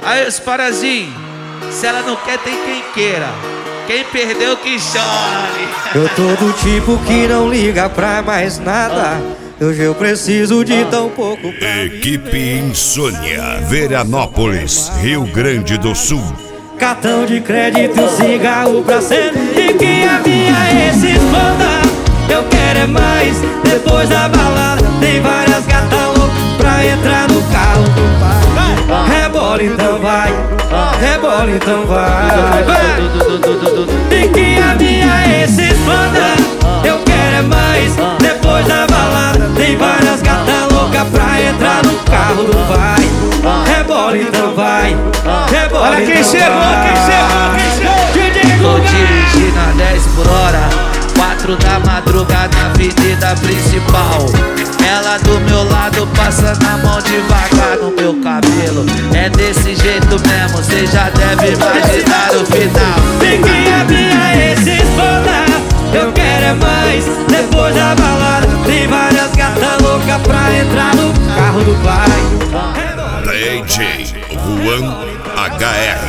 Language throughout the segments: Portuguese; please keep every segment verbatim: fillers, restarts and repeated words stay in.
Aí os parazinhos, se ela não quer, tem quem queira. Quem perdeu que chore. Eu tô do tipo que não liga pra mais nada. Hoje eu preciso de tão pouco pra Equipe Insônia, Veranópolis, Rio Grande do Sul. Cartão de crédito, cigarro pra sempre. E que a minha se exploda. Eu quero é mais, depois da balada. Tem várias gatas loucas pra entrar no carro do pai. Rebola então vai, rebola então vai, vai. E que a minha se exploda. Eu quero é mais, depois da balada. Tem várias gatas loucas pra entrar no carro do pai. Rebola então vai, rebola. Olha quem então chegou, vai. quem chegou, quem chegou. Tô dirigindo a dez por hora, quatro da madrugada na avenida principal. Ela do meu lado passando a mão devagar no meu cabelo. É desse jeito mesmo, cê já deve imaginar o final. Fique a minha se exploda. Eu quero é mais, depois da balada. Tem várias gatas loucas pra entrar no carro do pai. D J Juan H R.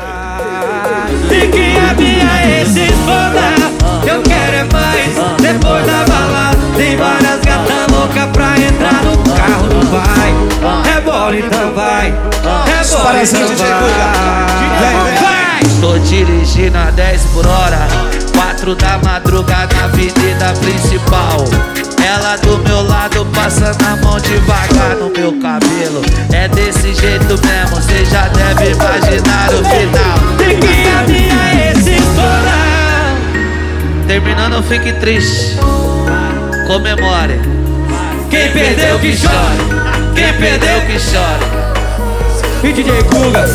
Fique a minha se exploda. Eu quero é mais, depois da balada. Tem várias gatas loucas pra entrar no carro do pai. Rebola então vai, rebola então vai, vai. Tô dirigindo a dez por hora, quatro da madrugada na avenida principal. Ela do meu lado passando a mão devagar no meu cabelo. É desse jeito mesmo, cê já deve imaginar o final. Tem que a minha se exploda. Terminando, fique triste, comemore. Quem perdeu que chore, Quem perdeu que chore. E D J Guga.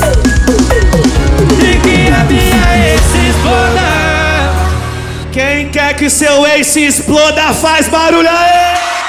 E que a minha ex se exploda. Quem quer que seu ex se exploda, faz barulho aí!